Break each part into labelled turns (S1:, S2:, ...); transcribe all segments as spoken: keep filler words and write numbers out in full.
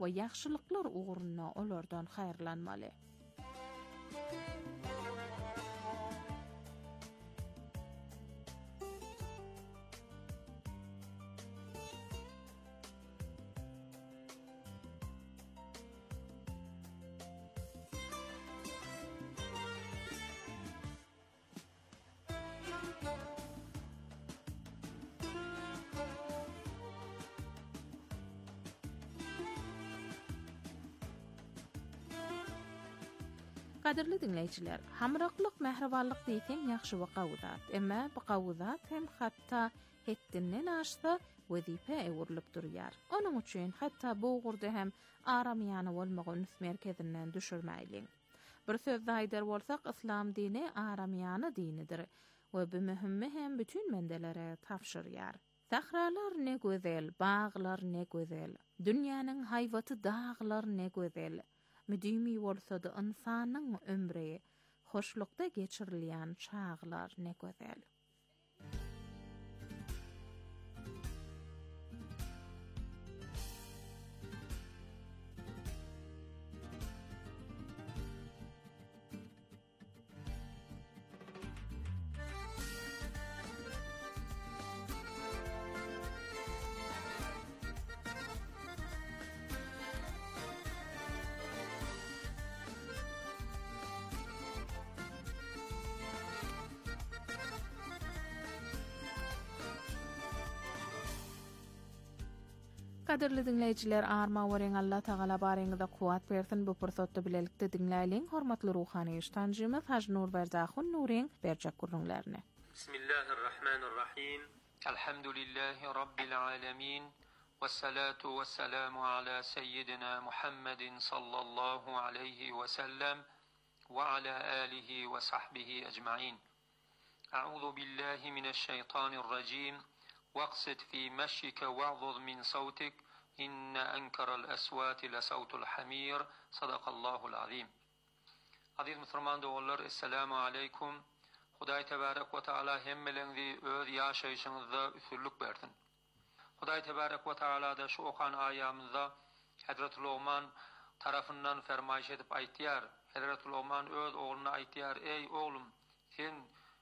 S1: we ýagşylyklar uğruna olardan haýyrlanmaly. Qadirli dinleýijiler, hamraklyk, mähribanlyk diýsem ýaxşy we gawzat. Emma bu gawzat hem hatda hetdinden aşsa wezipe ewrilik durýar. Onuň üçin hatda bu gurda hem aramyany bolmagy üns merkezinden düşürmäýliň. Bir sözde aýdar bolsak, İslam dini aramyany dinidir we bu mühimmi hem bütün mendelere tapşyrýar. Sahralar ne gözel, bağlar ne gözel, dünýäniň haýwaty dağlar ne gözel. Müdimi bolsa da insanyň ömri hoşlukda geçirilýän çağlar ne gözel. Qadirli dinleyijiler, arma wering Allah Taala baryňyzda kuwat bersin. Bu pursatda bilelikde dinläýäliň hormatly ruhany iştanjymyz Haji Nur Berzahun Nuring berjek gurrunlaryny.
S2: Bismillahirrahmanirrahim. Elhamdülillahi rabbil alamin. Vessalatu vesselamu ala seyyidina Muhammedin sallallahu aleyhi ve sellem ve ala alihi ve sahbihi ecmaîn. A'udhu billahi mineşşeytanirracim. واقصد في مشيك واغضض من صوتك إن أنكر الأصوات لصوت الحمير صدق الله العظيم. Aziz Müslüman doğullar, Esselamu Aleyküm. Hudaý Tebarek ve Teala hemmelerinizi öz ýaşaýyşyňyzda üstünlük bersin. Hudaý Tebarek ve Teala da şu okan ayamızda Hazreti Luqman tarafından fermaýş edip aýtýar. Hazreti Luqman öz oğluna aýtýar: "Ey oğlum, sen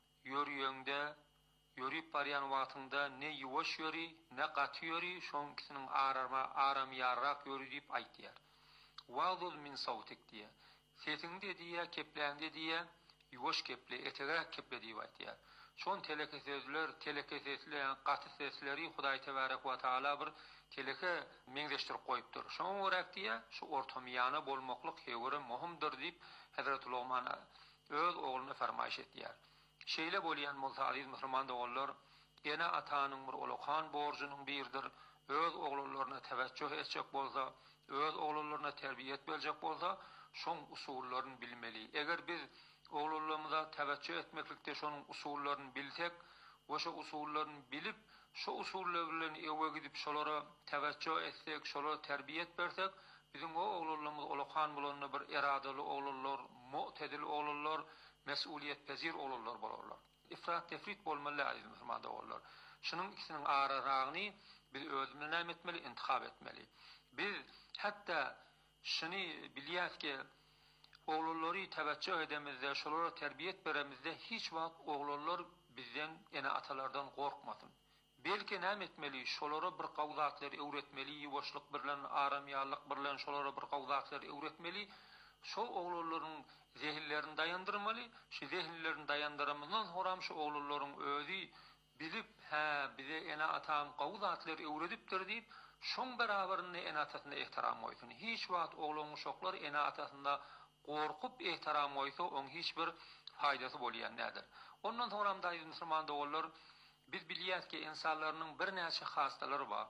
S2: ýörýüňde Yürüp baryan wagtynda ne ýuwaş ýöri, ne gaty ýöri, şoňkisiniň arama aram ýarrak ýöri diýip aýtdylar. Wagdul min sawtik diýe. Sesiňde diýe, kepläňde diýe, ýuwaş keple, etegrak keple diýip aýtdylar. Şon teleke sözler, teleke sesler, gaty sesleri Hudaý Tebarek we Taala bir teleke meňzeşdirip goýupdyr. Şoň orak diýe, şu ortamyana bolmaklyk hewere muhimdir diýip Hazrat Luqman öz oğluna fermaýş etdiler. Şeýle bolýan bolsa aziz Müslüman dogallar, ene atanyň bir ulukan borjunyň birdir. Öz oğlanlaryna tewejjuh etjek bolsa, öz oğlanlaryna terbiýet berjek bolsa, şoň usullaryny bilmeli. Eger biz oğlanlarymyza tewejjuh etmeklikde şonuň usullaryny bilsek, oşa usullaryny bilip, şu usullar bilen ewe gidip şolara tewejjuh etsek, şolara terbiýet bersek, bizim o oğlanlarymyz ulukan bolanna bir iradaly oğlanlar, mu'tedil oğlanlar, mesuliyet pezir olurlar bolarlar. İfrat tefrit bolmaly aziz Müslüman dogallar. Şunun ikisinin araragyny biz özümizden näme etmeli, intihab etmeli. Biz hatta şunu bilýärki, oğlanlary tewejjuh edemizde, şolara terbiýet beremizde hiç wagt oğlanlar bizden ene atalardan gorkmasyn. Belki näme etmeli, şolara bir gawzatlary öwretmeli, ýuwaşlyk bilen, aramýarlyk bilen şolara bir gawzatlary öwretmeli. Şu oğlanlaryň zehinlerini dayandırmaly. Şu zehinlerini dayandyrmazdan horam şu oğlanlaryň özü bilip, ha bize ene atam gawzatlary öwredipdir diýip, şoň beraberinde ene atasyna ihtiram goýsun. Hiç wagt oğlan uşaklar ene atasynda gorkup ihtiram goýsa, oň hiç bir faydasy bolýan nädir? Ondan sonra da Müslüman dogallar, biz bilýärki insanlaryň bir näçe hastalary bar.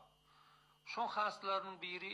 S2: Şo hastalarning biri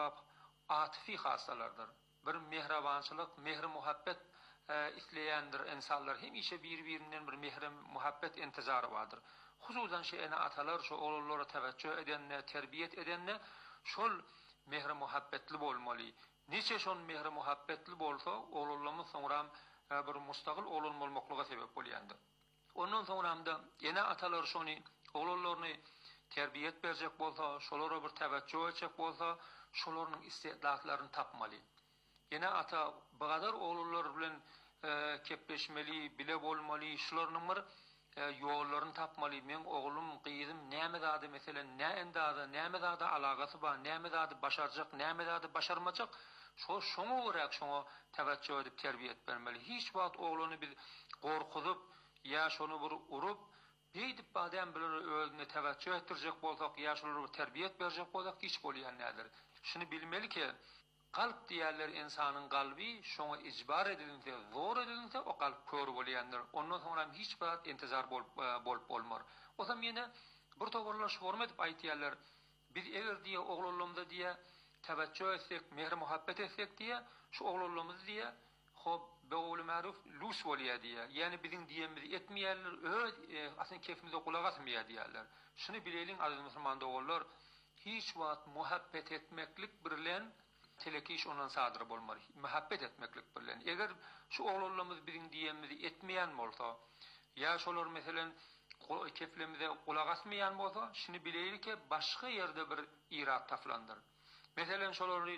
S2: atyfy hastalardyr. Bir mehrabançylyk, mehr muhabbet e, isleýändir insanlar. Hem işe bir-birinden bir mehr muhabbet intizary bardyr. Hususan şeýle atalar şu oğlanlara tewejjuh edenne, terbiýet edenne şol mehr muhabbetli bolmaly. Niçe şol mehr muhabbetli bolsa, oğlanlarymyz soňra e, bir mustaqil oğlan bolmaklyga sebep bolýandyr. Ondan soňra ene atalar şonu oğlanlaryny terbiýet berjek bolsa, şolara bir tewejjuh etjek bolsa, şolaryň istidatlaryny tapmaly. Ene ata bu kadar oğullar bilen e, kepleşmeli, bile bolmaly, şolaryň bir e, ýollaryny tapmaly. Men oğlum, gyzym näme zady meselen, näme zady, näme zady alagasy bar, näme zady başarjak, näme zady başarmajak. Şo şoňa görä şoňa täwejjüh edip terbiýe etmeli. Hiç wagt oğluny biz gorkuzyp ýa şonu bir urup beýdip badam bilen özüne täwejjüh etdirjek bolsak, ýa şolary terbiýe berjek bolsak hiç bolýan nädir. Şunu bilmeli ki kalp diýerler insanyň galby şoňa ijbar edilinse, zor edilinse o kalp kör bolýandyr. Ondan soňra hiç wagt intizar bolup bolup bolmar. O zaman ýene bir togarlar şorma edip aýtýarlar. Biz eger diýe oglulymda diýe täwejjüh etsek, mehr muhabbet etsek diye şu oğlulumuz diye hop beğulu maruf lus bolýar diye. Yani bizim diyemizi etmeýärler, ö e, aslında kefimize kulak asmaýar diýerler. Şunu bileýin aziz musulman oğullar, hiç wagt muhabbet etmeklik bilen telekiş ondan sadyr bolmar. Muhabbet etmeklik bilen. Eger şu oğlulumuz bizim diyemizi etmeýän bolsa, ya şolar meselen kefimize kulak asmaýan bolsa, şunu bileýin ki başga ýerde bir irat taflandyr. Meselen şolary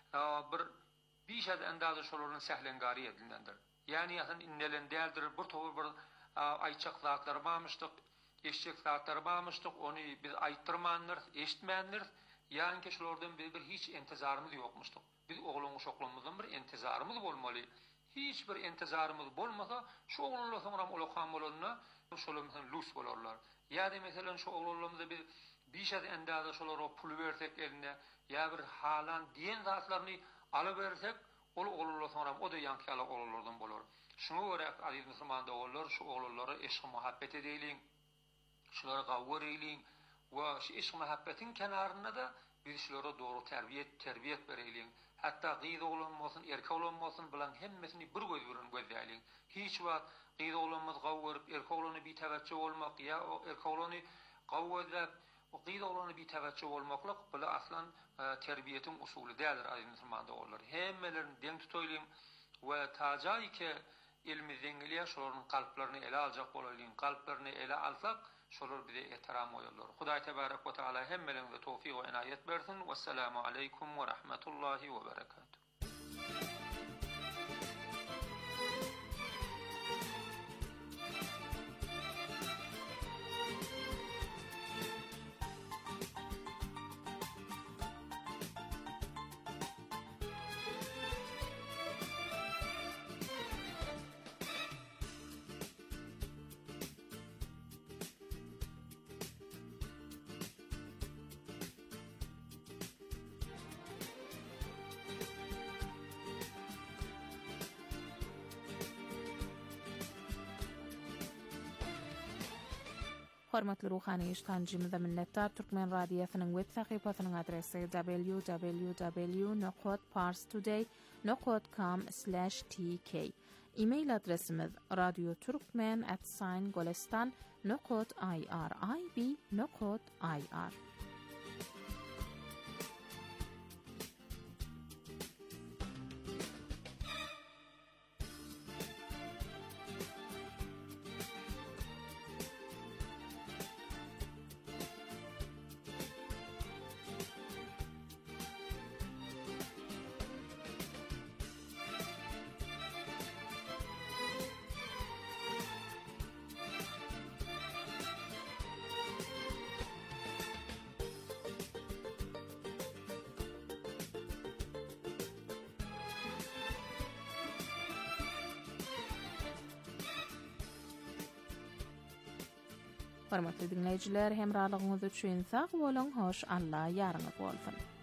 S2: bir bişad endazy şolaryň sählengary edilendir. Yani ýa-da innelen däldir, bir towy bir aýçak zatlar barmyşdyk, eşek zatlar barmyşdyk, ony biz aýtdyrmandyr, eşitmändir. Ýani-ki şolardan bir hiç intizarymyz ýokmuşdyk. Biz oglanyň şoklamyzdan bir intizarymyz bolmaly. Hiç bir intizarymyz bolmasa, şu oglanlar soňra ulaqan bolanyna şolamyň lus bolarlar. Ýa-da meselen şu oglanlarymyzda biz bişad endazy şolara pul bersek eline, ýa bir halan diýen zatlaryny alyp bersek, ol oglanlar soňra o da ýankyala oglanlardan bolar. Şunu görä aziz musulman oğullar, şu oglanlara eşq muhabbet edeýin. Şolara gawr eýin we şu eşq muhabbetin kenarynda da biz şolara dogry terbiýet, terbiýet bereýin. Hatda gyz oglan bolsun, erkek oglan bolsun, bilen hemmesini bir göz bilen gözleýin. Hiç wagt gyz oglanymyz gawryp, erkek oglany bir täwejjüh bolmak ýa o erkek oglany gawrap o gyz oglany bir täwejjüh bolmaklyk bu aslan e, terbiýetiň usuly däldir aziz musulman oğullar. Hemmelerini deň tutoýlyn we tajaýke ilmi zengiliýe şolaryň kalplaryny ele aljak bolalyn, kalplaryny ele alsak şolar bize ihtiram oýarlar. Hudaý tebarek we taala hemmelerine tawfik we inayet bersin. Wassalamu aleykum we rahmetullahi we berekatuh.
S1: Hormatly ruhany iştancymyza minnettar. Türkmen radiosynyň web sahypasynyň adresi w w w nokta parstoday nokta com slash t k. E-mail adresimiz radioturkmen at golestan nokta i r i b nokta i r. Hormatly dinleyijiler, hemralygyňyz üçin sag bolan, hoş, Allah ýarňyz bolsun.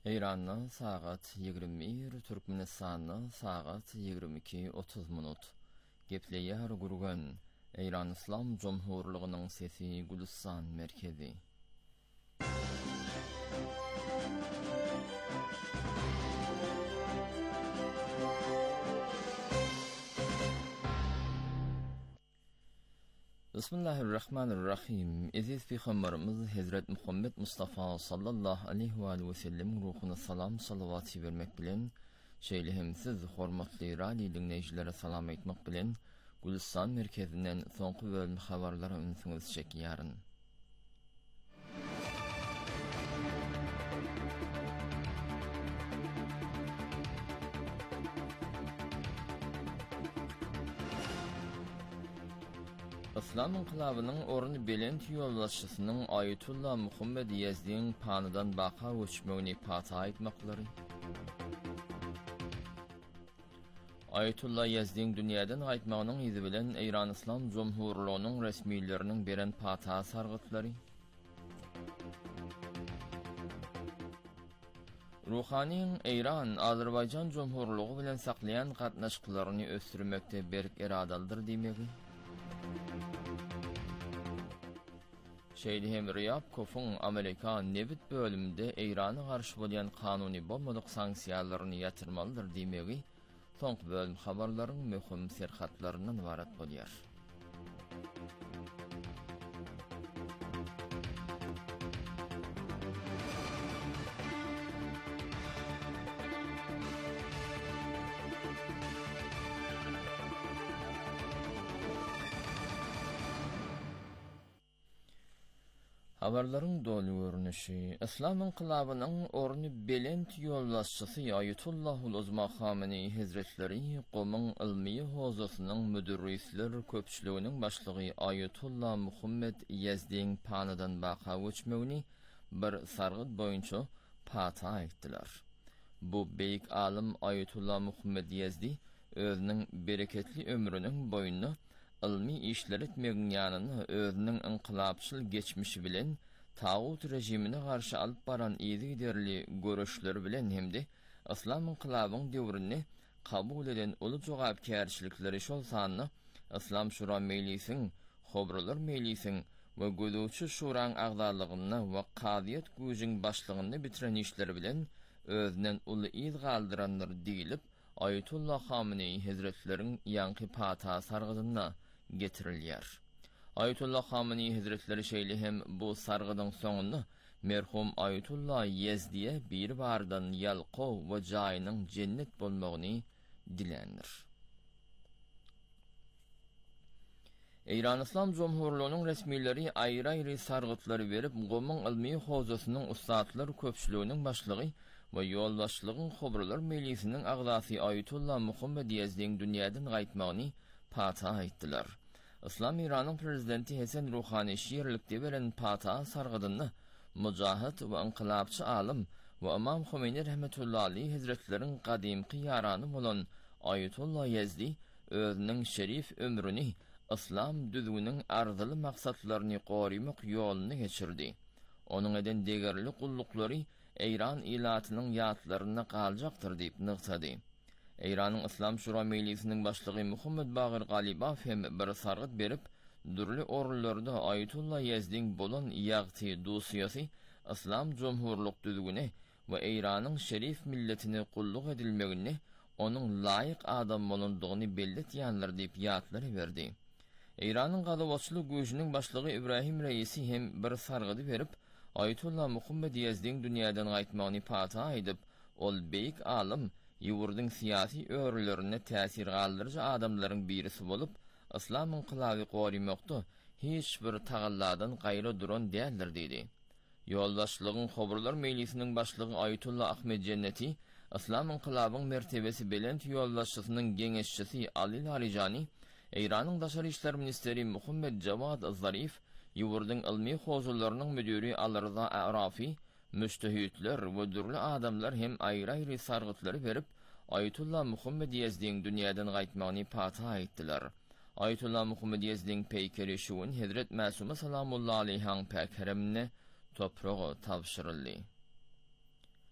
S3: İran'da saat yigirmi bir, Türkmenistan'da saat yigirmi iki otuz minut. Gepleýär gurgan İran İslam Cumhurluğunyň sesi Gülistan merkezi. Bismillahirrahmanirrahim. Aziz peygamberimiz Hazret Muhammed Mustafa sallallahu aleyhi ve sellem ruhuna salam salavat vermek bilen şeýle siz hormatly radio dinleýijilere salam etmek bilen Gülistan merkezinden soňky bölüm habarlary ünsüňiz çekýäryn. İslam inqilabynyň orny belent ýolbaşçysynyň Ayetullah Muhammed Yazdiň panydan baqa göçmegini pata aýtmaklary. Ayetullah Yazdiň dünýäden gaýtmagynyň ýüzi bilen İran İslam Cumhurluğunyň resmiýetleriniň beren pata sargytlary. Ruhanyň İran, Azerbaýjan Cumhurluğu bilen saklayan gatnaşyklaryny ösdürmekde berk eradalydyr diýmegi. Şeýle hem Ryabkowyň Amerika nebit bölüminde İrana garşy bolýan kanuny bolmadyk sanksiýalaryny ýatyrmalydyr diýmegi soňky bölüm habarlaryň möhüm serhatlaryndan ibarat bolýar. Habarlaryň dolu görnüşi, İslam inqilabynyň orny belent ýolbaşçysy Ayetullah Uzma Khamenei Hazretleri gomyň ilmi hozasynyň müderrisler köpçüliginiň başlygy Ayetullah Muhammed Yazdiň panydan baqa göçmegini bir sargyt boýunça pata aýtdylar. Bu beýik alim Ayetullah Muhammed Yazdi özüniň bereketli ömrüniň boýuny ilmi işler etmegiň ýanyny özüniň inqilapçyl geçmişi bilen tağut rejimine garşy alyp baran ýygy-derli görüşleri bilen hemde İslam inqilabynyň döwrüni kabul eden uly jogapkärçilikleri şol sanyny İslam Şura Mejlisiň, Hobralar Mejlisiň we Gözüçi Şuraň agdalygyna we Qadiýet güýjiň başlygyny bitiren işleri bilen özünden uly ýyl galdyranlar diýilip Ayetullah Khamenei Hazretleriň ýanky pata sargydyna getirilýär. Ayetullah Khamenei Hazretleri şeýle hem bu sargydyň soňuny merhum Ayetullah Yazdiýe bir bardan ýalqaw we jaýynyň cennet bolmagyny dilendir. İran İslam Cumhurluğunyň resmiýetleri aýry-aýry sargytlary berip, gomyň ilmi hozasynyň ustatlar köpçüliginiň başlygy we ýolbaşçylygyň Hobralar Mejlisiniň agdasy Ayetullah Muhammed Yazdiň dünýäden gaýtmagyny pata aýtdylar. İslam İran'ın prezidenti Hasan Ruhani şiirlikde beren pata sargydyny mujahid we inqilapçy alim we Imam Khomeini rahmetullahi aleyhi hazretleriň gadymky ýarany bolan Ayetullah Yazdi özüniň şerif ömrüni İslam düzgünüň arzyly maksatlaryny gorymak ýoluny geçirdi. Onuň eden degerli gullukları İran ilatynyň ýatlaryna galjakdyr diýip nygtady. İran'ın İslam Şura Mejlisiniň başlygy Muhammed Bagir Galibaw hem bir sargyt berip, dürli orullarda Ayetullah Yazdiň bolan ýagty dosiýasy İslam Cumhurluk düzgüne we İran'yň şerif milletine gulluk edilmegini, onuň laýyk adam bolandygyny belletýänler diýip ýatlary berdi. İran'yň gadawatçylyk güýjiniň başlygy Ibrahim Reisi hem bir sargydy berip, Ayetullah Muhammed Yazdiň dünýäden gaýtmagyny pata aýdyp, ol beýik alim ýurduň syýasy öwrülerine täsir galdyrjy adamlaryň birisi bolup, İslam inqilaby gorymakda hiç bir tagallardan gaýry duran däldir diýdi. Ýoldaşlygyň Hobralar Mejlisiniň başlygy Ayetullah Ahmed Cenneti, İslam inqilabynyň mertebesi belent ýoldaşçysynyň geňeşçisi Ali Larijani, İranyň daşary işler ministeri Muhammed Jawad Az-Zarif, ýurduň ilmi hozurlarynyň müdiri Al-Rıza Arafi, müstehitler we dürli adamlar hem aýry-aýry sargytlary berip, Ayetullah Muhammed Yazdiň dünýäden gaýtmagyny pata aýtdylar. Ayetullah Muhammed Yazdiň peýkeri şuwun Hazret Mäsume salamullahi aleyhiň päkeremine topragy tapşyryldy.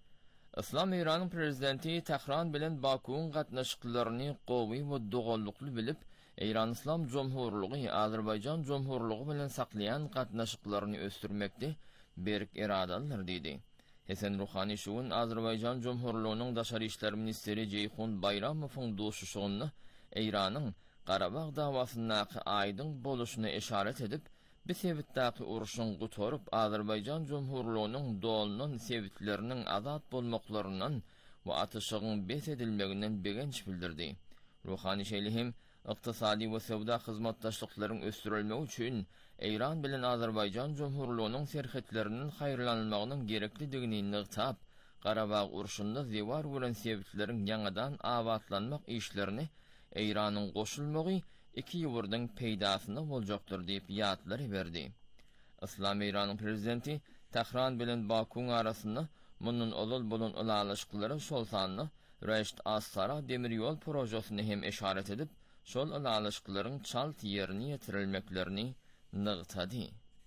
S3: İslam İran'ın prezidenti Tehran bilen Baku'nun gatnaşıklaryny gowy we dogollukly bilip, İran İslam Cumhurluğu Azerbaycan Cumhurluğu bilen saklayan gatnaşıklaryny östürmekde berk iradalylar dedi. Hesen Ruhani şuun Azerbaycan Cumhurluğu'nun Daşary işler ministeri Ceyhun Bayramowyň doşuşygyny İran'ın Qarabağ dawasyndaky aýdyň boluşyna işaret edip, bu sebitdäki uruşyň gutorup Azerbaycan Cumhurluğu'nun dolunun sebitlerinin azat bolmaklarından we atyşygyň bes edilmeginden begenç bildirdi. Ruhani şeýlihim iqtisadi we sowda hyzmatdaşlyklaryň östürilmegi üçin İran bilen Azerbaycan Cumhurluğu'nun serhetlerinin haýyrlanmagynyň gereklidigini nygtap, Qarabağ uruşynda zewar bolan sebitleriň ýangadan awatlanmak işlerini İran'ın goşulmagy iki ýurdyň peýdasyna boljakdyr diýip ýatlary berdi. İslam İran'ın prezidenti Tehran bilen Baku'nun arasynda munun olul bolan ulalaşyklary şol sanly Reşit As-Sara demir ýol projesyny hem işaret edip, şol ulalaşyklaryň çalt ýerine ýetirilmeklerini nygtady.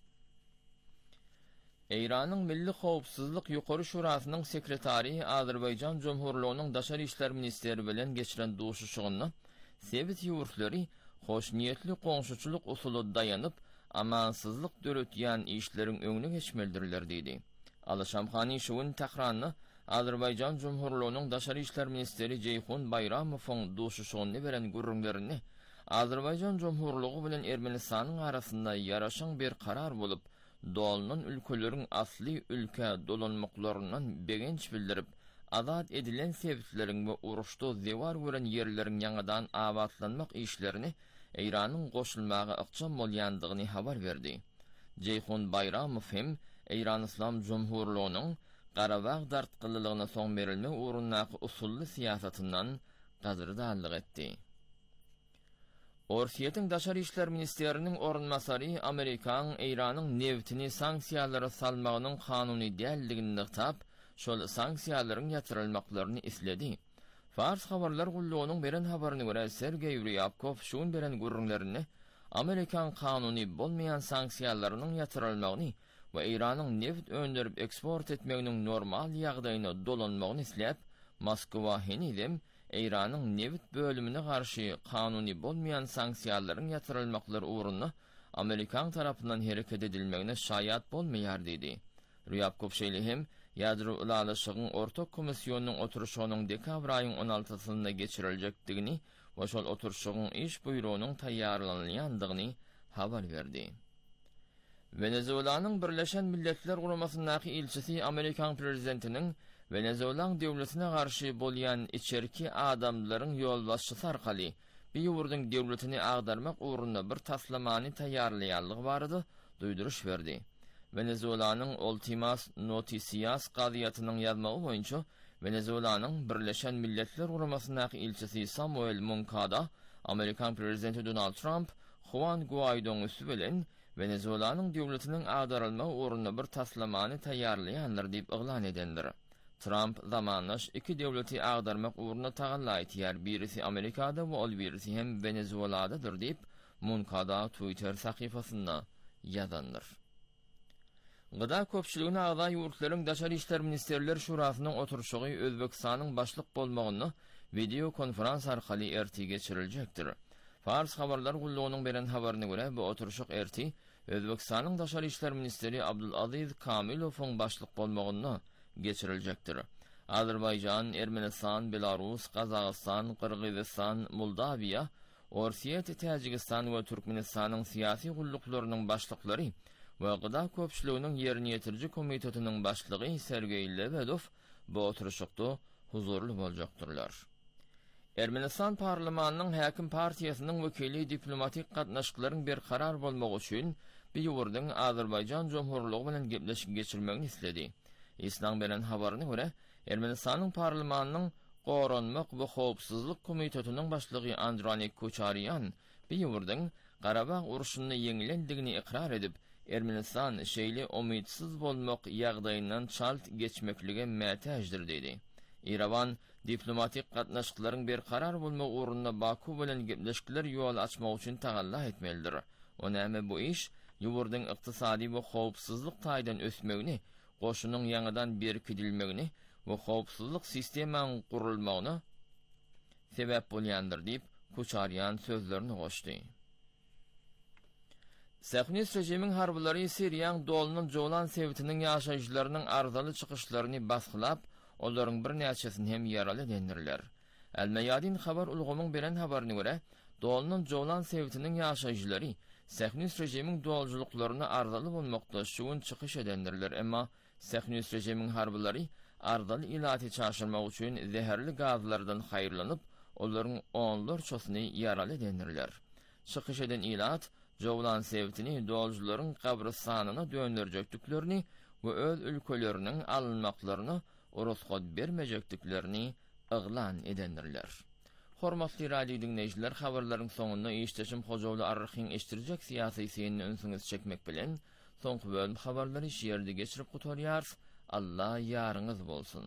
S3: İran'ın Milli Howpsuzlyk Ýokary Şurasynyň sekretary Azerbaycan Cumhurluğu'nun Daşary işler ministeri bilen geçiren doşuşygyny sebit ýurtları hoş niýetli goňşuçuluk usuly dayanyp amansızlyk döretýän işleriň öňüne geçmelidirler dedi. Alaşamhany şuun Tehranyny Azerbaycan Cumhurluğu'nun Daşary işler ministeri Ceyhun Bayramowyň doşuşygyny beren gurrunlaryny Azerbaycan Cumhurluğu bilen Ermenistanyň arasynda ýaraşan bir karar bolup, dolunun ülkeleriň asli ülke dolanmaklarynyň begenç bildirip, azat edilen sebitleriň we uruşda zewar gören ýerleriň ýangadan awatlanmak işlerini İran'ın goşulmagy ykjam bolýandygyny habar berdi. Ceyhun Bayramow hem İran İslam Cumhurluğu'nun Qarabağ dartgylylygyna soň berilme urunnaky usully siýasatyndan gazyrdanlyk etdi. Orsiýetiň Daşary işler ministeriniň orunmasary Amerikan İran'yň newtini sanksiýalara salmagynyň kanuny däldigini nygtap, şol sanksiýalaryň ýatyrylmaklaryny isledi. Fars habarlar gullugynyň beren habaryna görä Sergey Ryabkov şuun beren gurrunlaryny Amerikan kanuny bolmayan sanksiýalarynyň ýatyrylmagyny we İranyň neft öndürip eksport etmeginiň normal ýagdaýyna dolanmagyny isläp, Moskwa henidem İran'ın neft bölümüne karşı kanuni bolmayan sanksiýalaryň ýatyrylmaklary uğruna Amerikan tarapyndan hereket edilmegine şaýat bolmaýar dedi. Ryabkov şeýlihim ýadro ulalaşygyň ortak komissiýonynyň oturuşynyň dekabr aýynyň on altysynda geçiriljekdigini we şol oturuşygyň iş buýrugynyň taýýarlanýandygyny habar berdi. Venezuelanyň Birleşen Milletler Guramasyndaky ilçisi Amerikan prezidentiniň Venezuelan döwletine garşy bolýan içerki adamlaryň ýolbaşçysy arkaly bir ýurdyň döwletini agdarmak uğruna bir taslamany taýýarlaýanlygy bardy, duýduruş berdi. Venezuelanyň Ultimas Noticias gaziýatynyň ýazmagy boýunça Venezuelanyň Birleşen Milletler Guramasyndaky ilçisi Samuel Moncada, Amerikan prezidenti Donald Trump, Juan Guaido'ň üstü bilen Venezuelanyň döwletiniň agdarylmagy uğruna bir taslamany taýýarlaýanlar diýip yglan edendir. Trump zamanlaş iki devleti agdarmak uğruna tagalla etýär, birisi Amerikada we ol birisi hem Venezueladadyr diýip Moncada Twitter sahypasynda ýazandyr. Gıda köpçüligine agda ýurtlaryň Daşary işler ministerler şurasynyň oturuşygy Özbekistanyň başlyk bolmagyny video konferans arkaly erti geçiriljekdir. Fars habarlar gullugynyň beren habaryna görä bu oturuşyk erti Özbekistanyň Daşary işler ministeri Abdulaziz Kamilowyň başlyk bolmagyny geçiriljekdir. Azerbaycan, Ermenistan, Belarus, Kazakistan, Kırgızistan, Moldaviya, Orsiýet, Täjikistan we Türkmenistanyň syýasy gulluklarynyň başlyklary we gıda köpçüliginiň ýerini ýetirji komitetiniň başlygy Sergey Lebedow bu oturuşykda huzurly boljakdyrlar. Ermenistan parlamentiniň Häkim partiýasynyň wekili diplomatik gatnaşyklaryň bir karar bolmagy üçin bir ýurdyň Azerbaycan Cumhurluğu bilen gepleşik geçirmegini isledi. İslam beren habaryna görä, Ermenistanyň parlamentiniň Goranmak we Howpsuzlyk komitetiniň başlygy Androny Koçaryan bir ýurdyň Qarabağ uruşyny ýeňilendigini ikrar edip, Ermenistan şeýle umytsyz bolmak ýagdaýyndan çalt geçmekligi mätäjdir dedi. İravan diplomatik gatnaşyklaryň bir karar bolmak uğruna Baku bilen gepleşikler ýol açmak üçin tagalla etmelidir. Onäme bu iş ýurdyň ykdysady we howpsuzlyk taýdan ösmegini, goşunyň ýangydan berkidilmegini we howpsuzlyk sistemanyň gurulmagyna sebäp bolýandyr diýip Koçaryan sözlerini goşdy. Sähnis rejimiň harblary Siriýanyň dolunyň jowlan sebitiniň ýaşaýjylarynyň arzaly çykyşlaryny basgylap, olaryň bir näçesini hem ýaraly dendirler. El-Mayadin habar ulgamyň beren habaryna görä, dolunyň jowlan sebitiniň ýaşaýjylary Sähnis rejimiň dolujylyklaryny arzaly bolmakda şuň çykyş edendirler, emma Sähnis rejimiň harblary arzaly ilaty çaşyrmak üçin zäherli gazlardan haýyrlanyp, olaryň onlar çosyny ýaraly dendirler. Çykyş eden ilat jowlan sebitini dolujylaryň gabrystanyna döndürjekdiklerini we öz ülkeleriniň alynmaklaryny uruskod bermejekdiklerini yglan edendirler. Hormatly radio dinleýijiler, habarlaryň soňunda işdeşim Hojawly arryhyň eşdirjek syýasy seýini öňsüňiz çekmek bilen soňky bölüm habarlary şeýerde geçirip gutarýar. Allah ýaryňyz bolsun.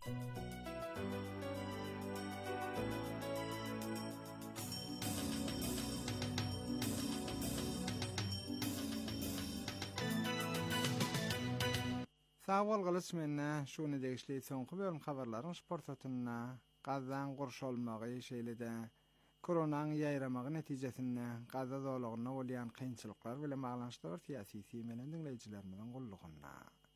S4: Sawal galyş menne şuny degişli soňky bölüm habarlaryň sportatyna Gazdan gurşolmagy şeýlede koronanyň ýaýramagy netijesinde Gazda dowlagyna bolýan kynçylyklar bilen baglanşyk syýasy meňden dinleýijilerimiň gullugyna.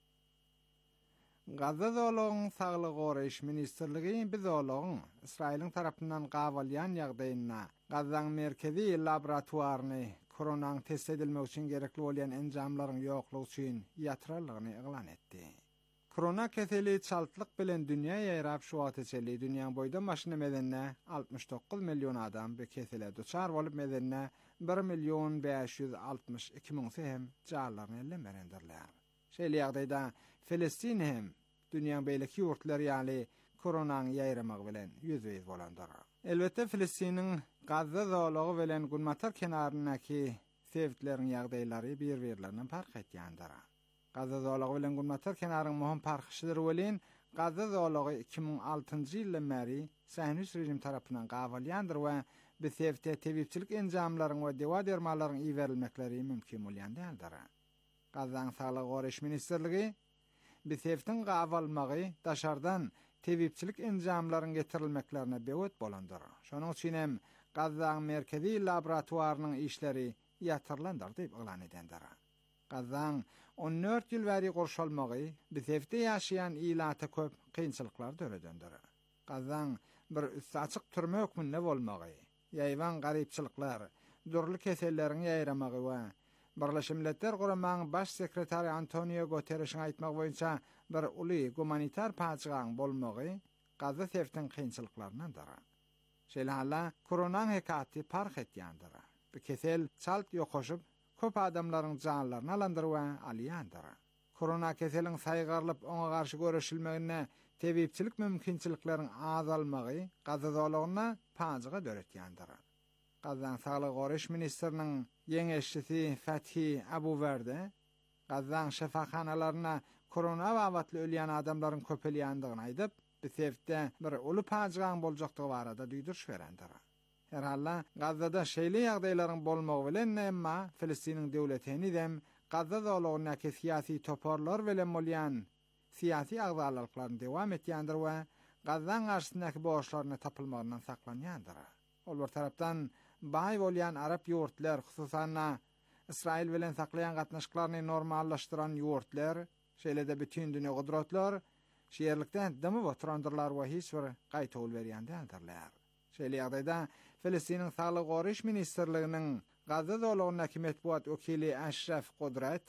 S4: Gazda dowlagynyň saglyk goraýyş ministrligi biz dowlagyň Israýlyň tarapyndan gawalýan ýagdaýyna Gazdaň merkezi laboratuaryny koronanyň test edilmek üçin gerekli bolýan enjamlaryň ýoklugy üçin ýatyralygyny eglan etdi. Korona keseli çaltlyk bilen dünýä ýaýrap şu wagt içeli dünýäň boýda maşyna medenine altmış dokuz milyon adam bu kesele duçar bolup medenine bir milyon beş yüz altmış iki min hem jarlaryny ellemerendirler. Şeýle ýagdaýda Filistin hem dünýäň beýleki ýurtlary ýaly koronanyň ýaýramagy bilen ýüzüýiz bolandyr. Elbetde Filistiniň Gazda dowlagy bilen Gunmatar kenaryndaky sebitlerin ýagdaýlary bir-birlerinden fark etýändir. Gazda dowlagy bilen Gunmatar kenarynyň muhim farkyşydyr welin Gazda dowlagy iki min altyncı ýyldan bäri Sähnis rejim tarapyndan gawalýandyr we bu sebitde tebipçilik enjamlaryň we dewa dermalaryň iýerilmekleri mümkin bolýandyr. Gazdaň saglyk goraýyş ministrligi bu sebitiň gawalmagy daşardan tebipçilik enjamlaryň getirilmeklerine bewet bolandyr. Şonuň üçin hem Gazdaň merkezi laboratuarynyň işleri ýatyrlandyr diýip eglan edendir. Gazdaň on dört ýyl bäri gurşalmagy bu sebitde ýaşaýan ilata köp kynçylyklar döredendir. Gazdaň bir üstü açyk türme hökmünde bolmagy, ýaýwan garypçylyklar, durly keselleriň ýaýramagy we Birleşmiş Milletler Guramagyň baş sekretary Antonio Guterres'iň aýtmagy boýunça bir uly humanitar paçygaň bolmagy Gazda sebitiň kynçylyklarynadır. Şeýle hala koronanyň hekaty park etýändir. Bu kesel çalt ýokoşup köp adamlaryň janlaryny alandyr we alýandyr. Korona keseliň saýgarlyp oňa garşy göreşilmegine tebipçilik mümkinçilikleriň azalmagy Gazda dowlagyna paçyga döretýändir. Gazdaň saglyk goraýyş ministriniň ýeňeşçisi Fethi Abuverde Gazdaň şefahanalaryna korona wabatly ölýän adamlaryň köpelýändigini aýdyp, bu sebitde bir uly paçygaň boljakdygy barada duýduruş berendir. Her halla Gazda şeýle ýagdaýlaryň bolmagy bilen emma Filistiniň döwletini dem Gazda dowlagyna syýasy toparlar bilen bolýan syýasy agdalyklaryny dewam etýändir we Gazdaň garşysyndaky boşlaryny tapylmagyny saklanýandyr. Ol bir tarapdan baý bolýan Arap ýurtlar, hususan Israil bilen saklayan gatnaşyklaryny normallaşdyran ýurtlar, şeýle-de bütün dünýä gudratlar şeýerlikden demy oturandyrlar we hiç bir gaýtawl berýändirler. Şeýle ýagdaýda Filistiniň saglyk goraýyş ministrliginiň Gazda dowlagyna metbuat okili Ashraf Qudrat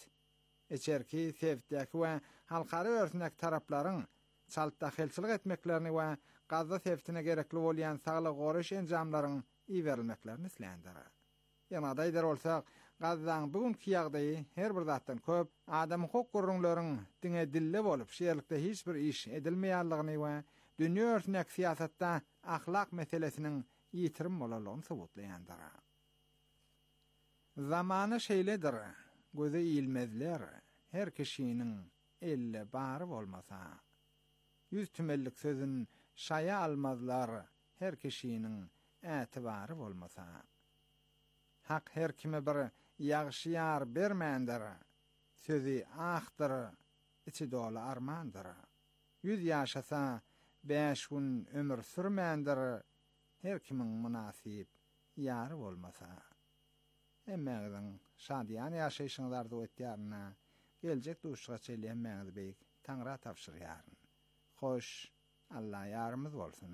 S4: eçerki sebitdäki we halkary örtündäki taraplaryň çalt daxilçilik etmeklerini we Gazda sebitine gerekli bolýan saglyk goraýyş enjamlaryň iýerilmeklerini islendir. Ýa-da aýdar bolsak, Gazdaň bugünkü ýagdaýy her bir zatdan köp adam hok gurrunlaryň diňe dille bolup şeýerlikde hiç bir iş edilmeýänligini we dünýä örtündäki siýasatda ahlak meselesiniň ýitirim bolalygyny subutlaýandyr. Zamany şeýledir, göze iýilmezler, her kişiniň elle bary bolmasa. Yüz tümellik sözün şaya almazlar, her kişiniň ätibary bolmasa. Hak her kime bir ýagşy ýar bermändir, sözi ahdyr, içi doly armandyr. yüz yaşasa beş gün ömür sürmendir her kimin münasip ýary bolmasa. Emmeňiň şadyan ýaşaýşyňlarda ötýärine geljek duşga çelýänmeňiz beýik Taňra tapşyrýaryn. Hoş, Allah ýarymyz bolsun.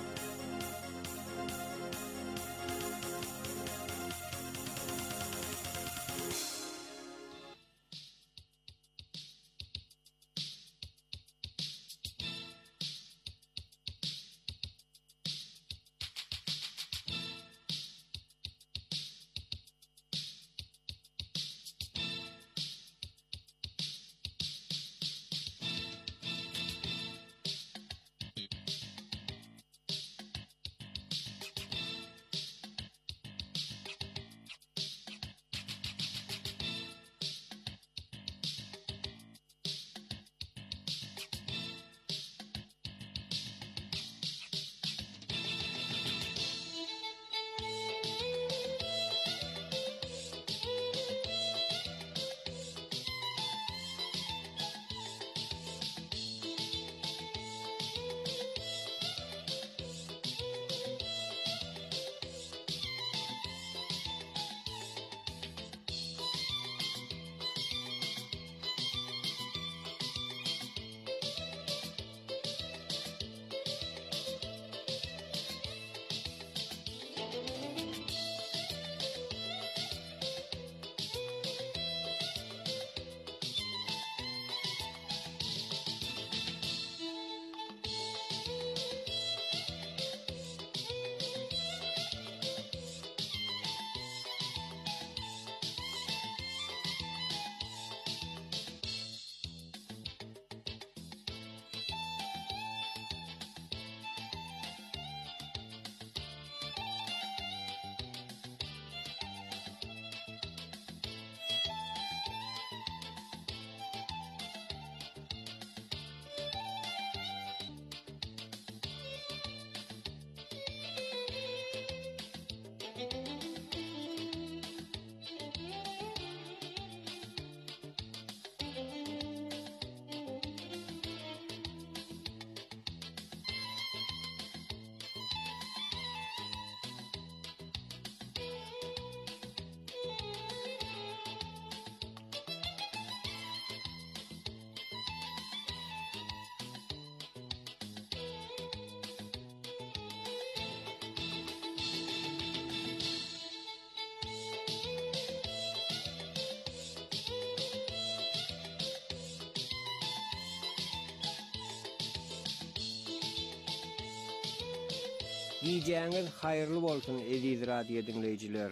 S5: Giyeceğiniz hayırlı bolsun eziz radio dinleyiciler.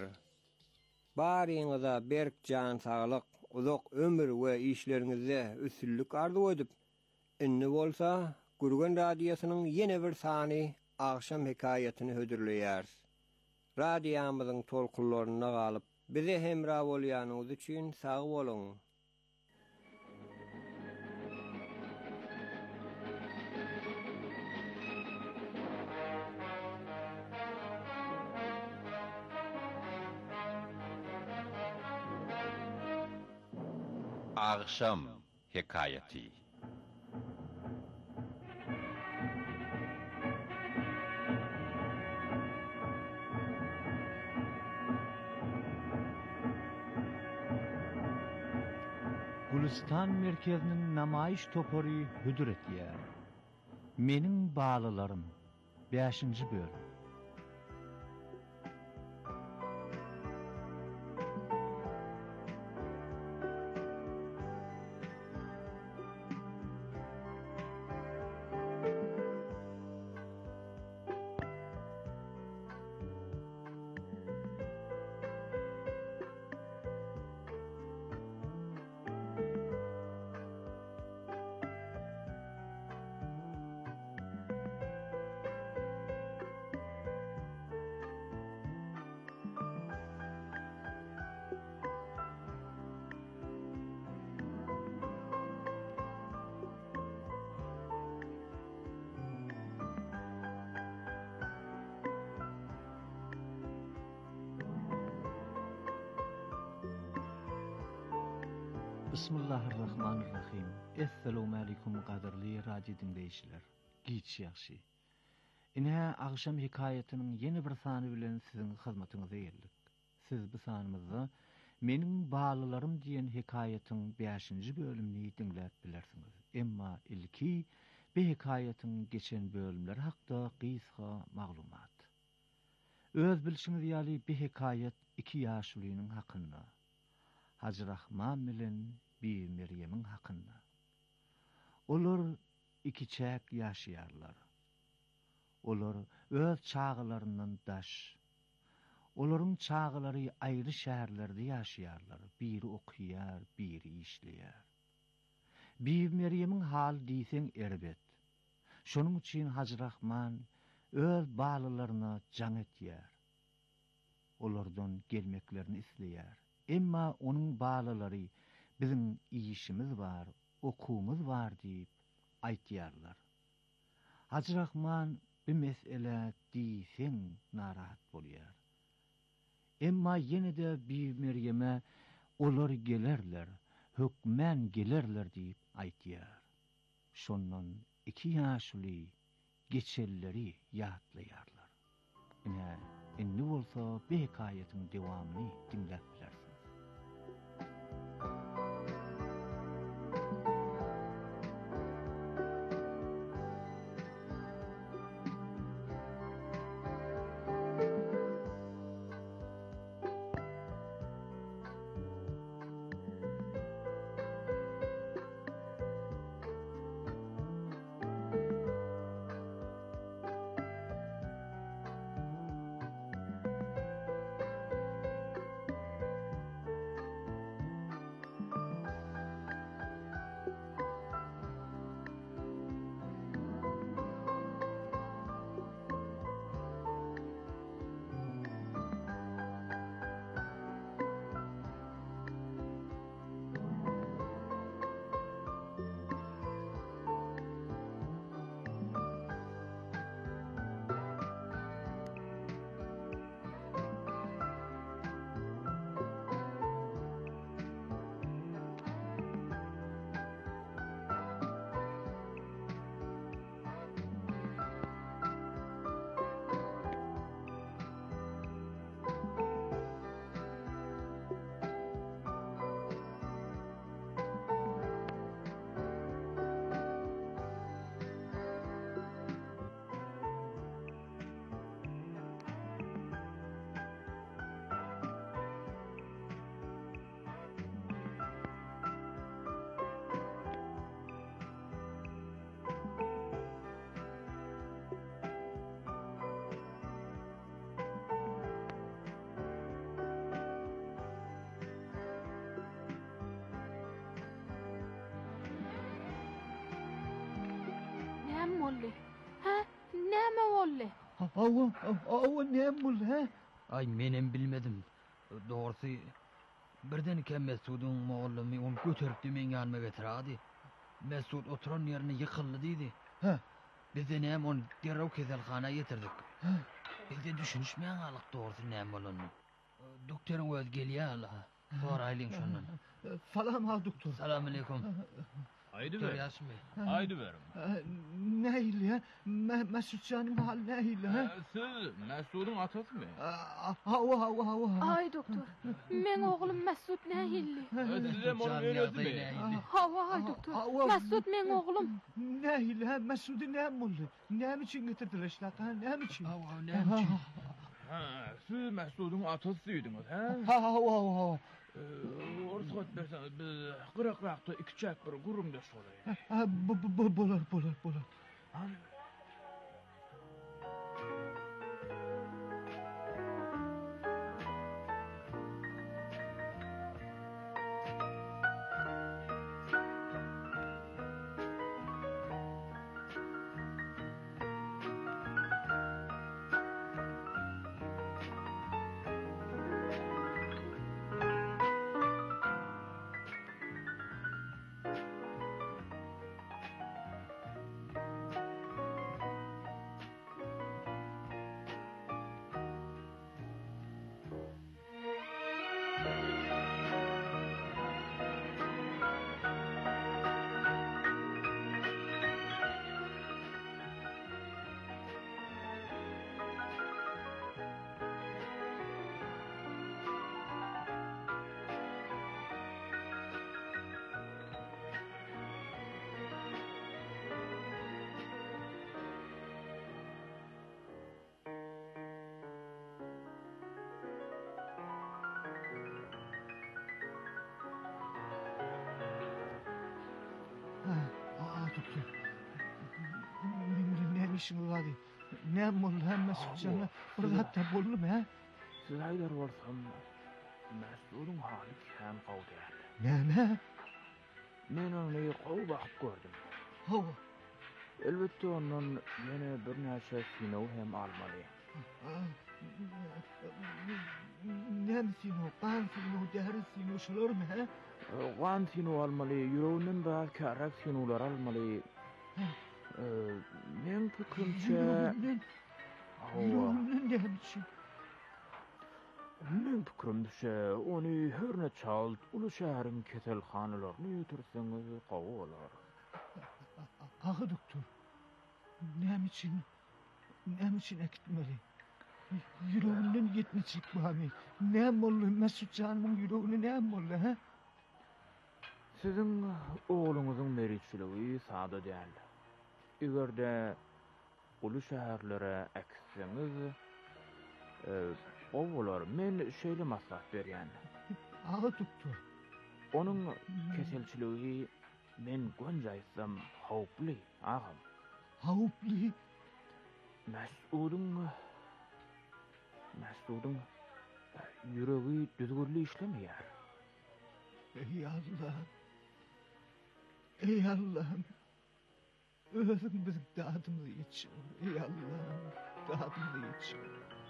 S5: Baryňyza berk jan saglyk, uzak ömür we işleriňizde üstünlük arzu edip, inni bolsa Gurgun Radiosynyň ýene bir sany akşam hekaýatyny hödürleýär. Radiýamyzyň tolkunlaryna galyp, bize hemra bolýanyňyz üçin sag bolun.
S6: Akşam hekayeti.
S7: Gulistan merkezinin namayiş topori hüdür etýär. Meniň bağlılarım beşinji bölüm. Bismillahirrahmanirrahim. Assalamu alaykum qadirli radio dinleyijiler. Giç ýaxşy. Ine agşam hikayetynyň ýeni bir sany bilen siziň hyzmatyňyza geldik. Siz bu sanymyzda meniň balalarym diýen hikayetyň beşinji bölümini dinläp bilersiňiz. Emma ilki bu hikayetyň geçen bölümleri hakda gysga maglumat. Öz bilşiňiz ýaly bu hikayet iki ýaşlynyň hakynda. Hacı Rahman bilen bir Meryem'in hakynda. Olar iki çäk ýaşaýarlar. Olar öz çağlarından daş. Olaryň çağlary aýry şäherlerde ýaşaýarlar. Biri okuýar, biri işleýär. Bir Meryem'in hal diýseň erbet. Şonuň üçin Hacı Rahman öz balalaryna jaň etýär. Olardan gelmeklerini isleýär. Emma onuň balalary bizim işimiz var, okumuz var diýip aýtýarlar. Hacı Rahman bir mesele diýseň narahat bolýar. Emma ýene-de bir Meryem'e olar gelerler, hökmen gelerler diýip aýtýar. Şondan iki ýaşly geçelleri ýatlaýarlar. Ine indi bolsa bu hikayetin dewamyny dinläp bilersiz.
S1: Molly. Ha? Näme boldy?
S7: Awa, awa näme boldy ha?
S8: Ay menem bilmedim. Doğrusu birden kem Mesud'un moğullumi onu götürüp men yanıma getiradi. Mesud oturan yerine yıkıldı dedi.
S7: Ha.
S8: Biz de näme onu derrew keselhanaya getirdik. Ha. Biz de düşünüşmeýän alyk doğrusu näme bolany. Doktoryň öz gelýär hala. Sonra aýlyň şondan.
S7: Salam ha doktor.
S8: Salam aleykum.
S3: Haydi
S8: ver.
S3: Haydi verim.
S7: Nähili ha? Mesut canım hal nähili ha?
S3: Siz Mesud'un atası mı?
S7: Hawa hawa hawa.
S1: Ay doktor. Men oğlum Mesut nähilli?
S3: Size onu verdi mi?
S1: Hawa ay doktor. Mesut men oğlum.
S7: Nähili ha? Mesut'u näme boldy? Näme üçin getirdiler şlaka? Näme üçin?
S8: Hawa näme üçin?
S3: Ha, siz Mesud'un atasıydınız ha?
S7: Hawa hawa.
S3: Ortak etseniz biz qıraq-qıraqda iki çək bir gurum da şolay.
S7: Ha, bolar, bolar, bolar.
S3: Hani
S7: işin var. Ne boldu hem Mesutcan'a burada da boldu mu ha?
S9: Siz aydar bolsam Mesut'un hali hem qawdy.
S7: Ne?
S9: Men onu qaw bakıp gördüm.
S7: Hava.
S9: Elbette ondan yine bir näçe sinow hem almaly.
S7: Ne sinow, qan sinow, deri sinow şolar mı ha?
S9: Qan sinow almaly, yüreğinden bazı karak sinowlar almaly. Men pikrimçe
S7: yüreğinden ne biçim?
S9: Men pikrimçe onu her ne çalt, ulu şäherin keselhanalaryny ýetirseňiz qawa bolar.
S7: Ağa doktor, ne için, ne için ekitmeli? Yüreğinden yetmeyecek bami. Ne bollu Mesutcan'ın yüreğine ne bollu ha?
S9: Sizin oğlunuzun meriçligi sada däl. Egerde ulu şäherlere ekseňiz, o bolar. Men şeýle maslahat berýän.
S7: Ağa doktor.
S9: Onun keselçiligi men gönjaýsam hawply, agam.
S7: Hawply?
S9: Mesudun Mesudun yüreği düzgünli işlemeýär.
S7: Ey Allah'ım. Ey Allah'ım. Özüm bizim dadımı içiyor. Ey Allah'ım. Dadımı içiyor.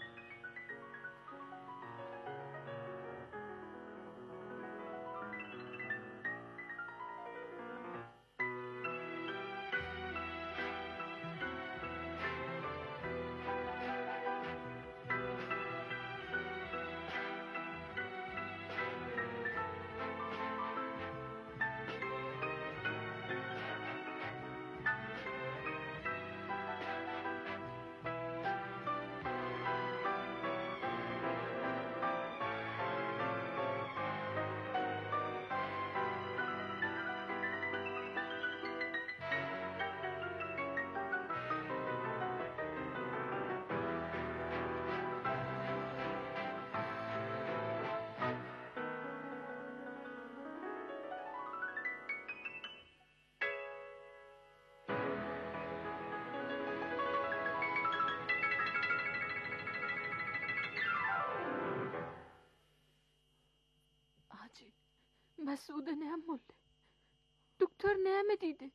S10: Mesut'a näme boldy? Doktor näme diýdi?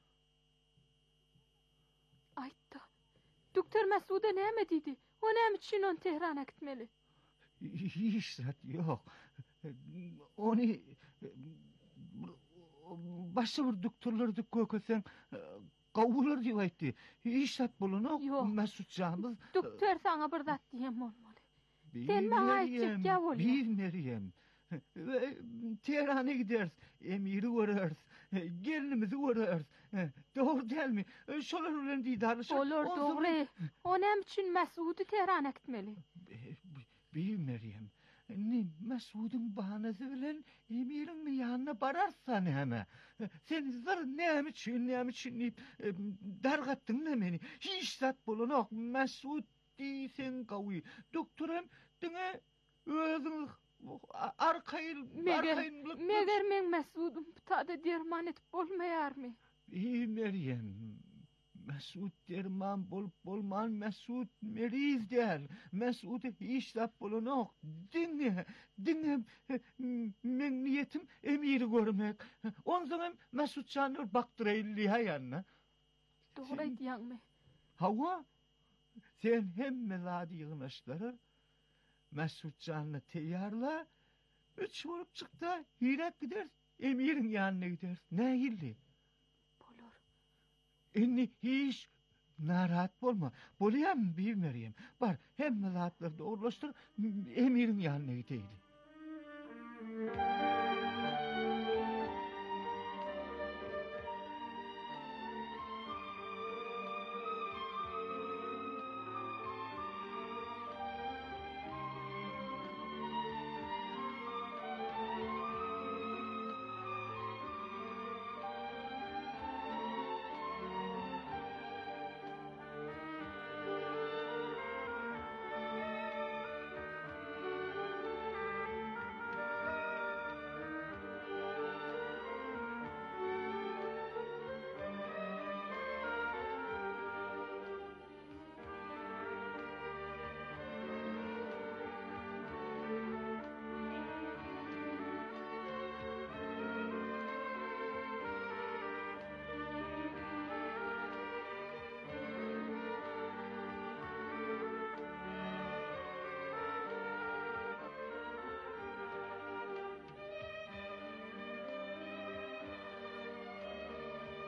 S10: Aýtdy. Doktor Mesut'a näme diýdi? O näme üçin onu Tehrana gitmeli?
S7: Hiç zat yok. Onu başka bir doktorlarda kökösen qawular diýip aýtdy. Hiç zat bolana Mesutcanymyz.
S10: Doktor sana bir zat diýen bolmaly. Sen maňa aýtjak ýa bolýar.
S7: Bilmeýem. Tehran'a gideriz, emiri göreriz, gelinimizi göreriz. Doğru değil mi? Şolar ulan diýdi.
S10: Olur, doğru. O näme üçin Mesut'u Tehrana gitmeli?
S7: Bilmeýem. Ne Mesut'un bahanasy bilen emirin ýanyna bararsan heme. Sen zar näme üçin, näme üçin diýip dargatdyň meni. Hiç zat bolanok Mesut diýsen gawy. Doktoram diňe özüň arkayıl
S10: arkayıl meger men Mesud'um tada derman etip bolmaýarmy?
S7: Bilmeýem. Mesut derman bolup bolman Mesut meriz däl. Mesut hiç zat bolanok. Diňe, diňe men niýetim emiri görmek. Ondan Mesutçany bakdyraýly ýanna.
S10: Dogry aýtýanmy?
S7: Hawa, sen hemme zady ýygnaşlary Mesutcan'la teyyarla, üç bolup çıktı, hirak gider, emirin yanına gider. Ne hilli?
S10: Bolur.
S7: Enni hiç narahat bolma. Boluyam bilmeriyem. Bar, hem melahatları doğrulaştır, emirin yanına gideydi.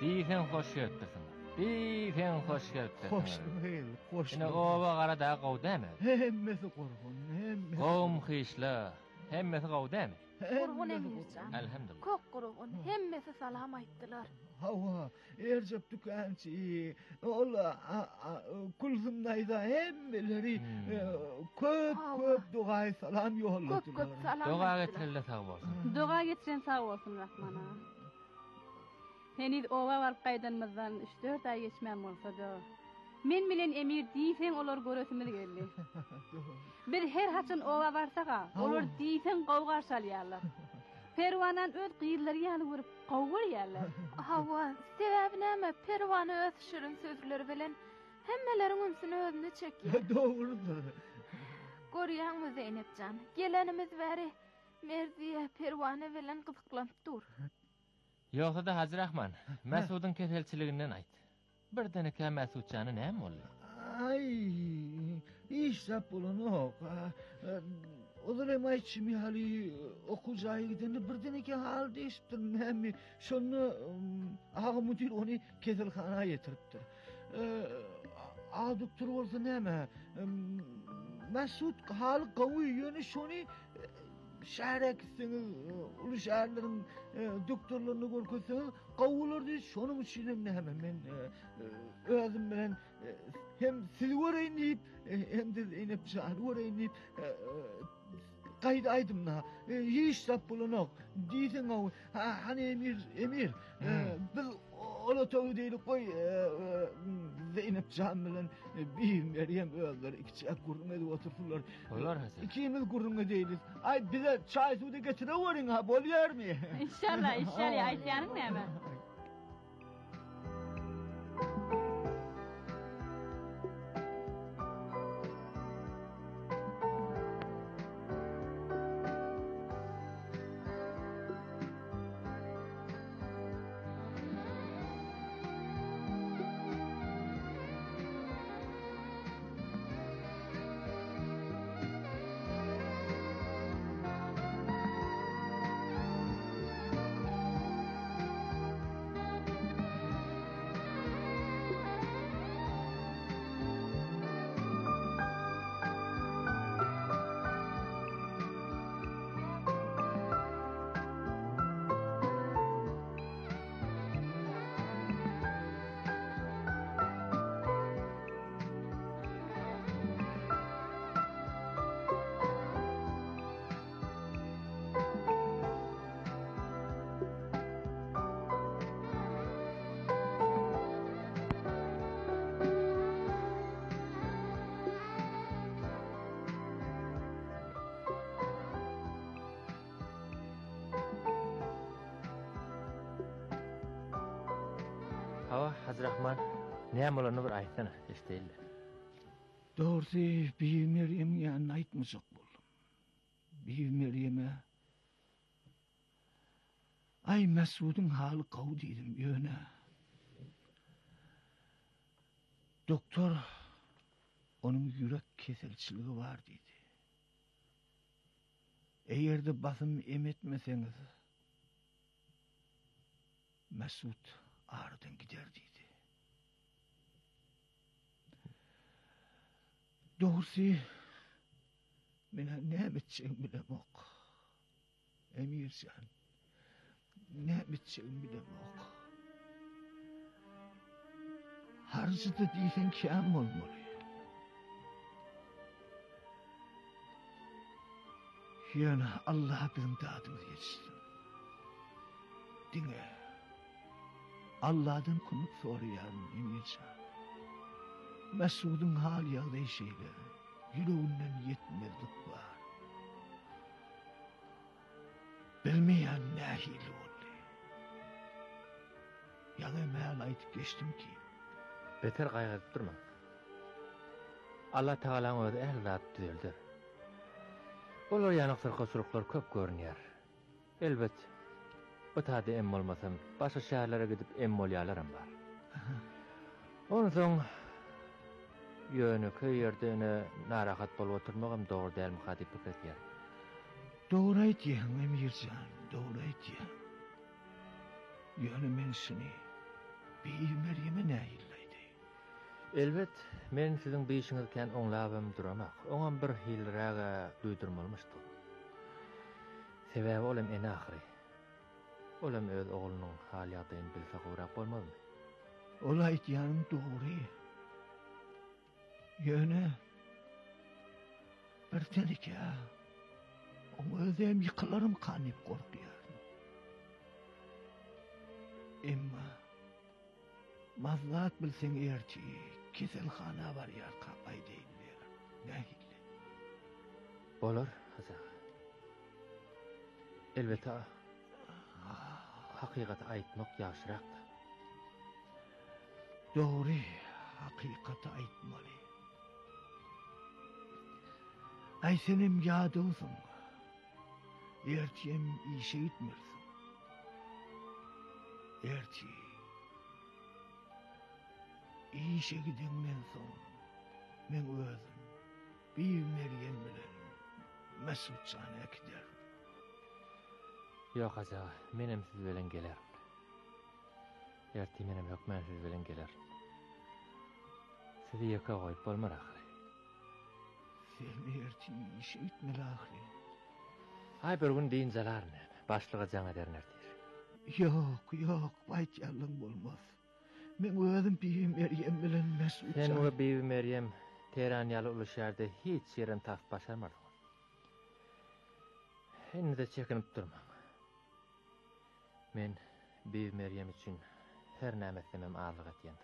S11: Diýsen hoş gelipdirsiň. Diýsen hoş gelipdirsiň.
S7: Hoş değil, hoş
S11: Ine
S7: değil.
S11: oba garada gaw däme?
S7: Hemmesi korkun, hemmesi.
S11: Gowum hyşla. Hemmesi gaw däme?
S10: Gurgun emircan.
S11: Elhamdülillah.
S10: Kok gurgun. Hemmesi salam aýtdylar.
S7: Hava, erjep dükkançı, ola kulzum nayda hemmeleri köp köp dua salam yolladılar.
S10: Köp köp salam.
S11: Doga getirle sağ bolsun.
S12: Doga getiren sağ olsun Rahman ağa. Heniz ova varıp qaydanmazdan üç dört ay geçmem bolsa da. Men bilen emir diýsen olar göresimiz geldi. Bir her haçyn ova barsaga, olar diýsen gowga salýarlar. Perwanan öz gyrlary ýaly görüp gowur ýarlar.
S10: Hawa, sebäbi näme? Perwana öz şirin sözleri bilen hemmelerin ümsini özüne çekýär.
S7: Doğrudur.
S10: Görýärmi Zeynepcan? Gelenimiz bäri Merziýe Perwana bilen gyzyklanıp dur.
S11: Ýogsa da Hazır Rahman, Mäsudyň keselçiliginden aýt. Birdeneke Mäsudjany näme boldy?
S7: Ay, işsap bulunok. Olarım ayçimi hali okul gideni birdeneke hal değişipdir. Näme şonu ağa müdür onu keselhanaya getiripdir. Ağa doktor bolsa näme? Mäsud hal gawy ýöne şonu şäherä gitseňiz, uly şäherleriň doktorlaryny görkeseňiz, gawulardy şonuň üçin näme men özüm bilen hem sizi göreyim diýip hem de Zeynep şäher göreyim diýip gaýda aýdymna. Hiç sap bulanok. Diýsen gaw, hani emir emir biz ola töw diýip goý Zeynep şäher bilen bir Meryem özleri iki gurrun edip otursunlar.
S11: Olar häzir.
S7: İkimiz gurrunga değiliz. Ay bize çay suyu getireverin ha, bolýarmy?
S12: İnşallah, inşallah aýtýanyň näme?
S11: Hawa Hazır Rahman, näme bolany bir aýtsana, eşdeýiller.
S7: Doğrusu bir Meryem ýanyna aýtmajak boldum. Bir Meryem'e ay Mäsudyň haly gaw diýdim ýöne. Doktor onun ýürek keselçiligi var diýdi. Eýerde basym emetmeseňiz Mäsud ağrıdan gider diýdi. Doğrusu mene näme etjegim bilemok. Emirjan, näme etjegim bilemok. Harjyda diýsen käm bolmaly. Ýöne Allah biziň dadymy geçsin. Diňe Allah'dan kumuk soruyan Emircan. Mäsudyň hal ýagdaý şeýleri, ýüreginden yetmezlik var. Bilmeýän nähili boldy. Ýa-da mäl aýtyp geçdim ki,
S11: beter gaýgadyp durma. Allah Taalaň özi ähli zat düzeldir. Olar ýanyk sırka suruklar köp görünýär. Elbet bu taýda em bolmasam, başga şäherlere gidip em bolýarlarym bar. Ondan soň ýöne köy ýerdene narahat bolup oturmagam dogry dälmi hadip pikirler.
S7: Dogry aýtýaň Emirjan, dogry aýtýaň. Ýöne men şuny Beýi Meryem'e näýildi?
S11: Elbet, men sizin beýişiňizken oňlabym duramak. Oňam bir hilraga duýdurmalmyşdy. Sebäbi olam en ahry. Olam öz oğlunyň hal ýagdaýyny bilse gowrak bolmadymy?
S7: Ol aýtýanym dogry. Ýöne bir tenike. Oňa özüm ýykylarym kanyp gorkýarym. Emma mazlat bilseň erçi keselhana barýar kapay diýdiler. Nähili?
S11: Bolar, hazak. Elbette hakykaty aýtmak ýaşyrakdy.
S7: Dogry, hakykaty aýtmaly. Aýsenim ýadyňsyň. Erçem işe gitmersin. Erçi işe gidenden soň men özüm bir Meryem bilen Mesut çana gider.
S11: Ýok aja, menem siz bilen geler. Erti menem ýok, men siz bilen geler. Sizi ýaka goýup bolmar ahry.
S7: Sen erti işe gitmeli ahry.
S11: Ay bir gün deyin zalarny, başlyga jaň ederner diýer.
S7: Ýok, ýok, baýtýarlyň bolmaz. Men özüm bir Meryem bilen Mesut.
S11: Sen o Bibi Meryem Teheran ýaly uly şäherde hiç ýerin tap başarmady. Indi de çekinip durmaň. Men Bibi Meryem üçin her näme etmem arlyk etýändir.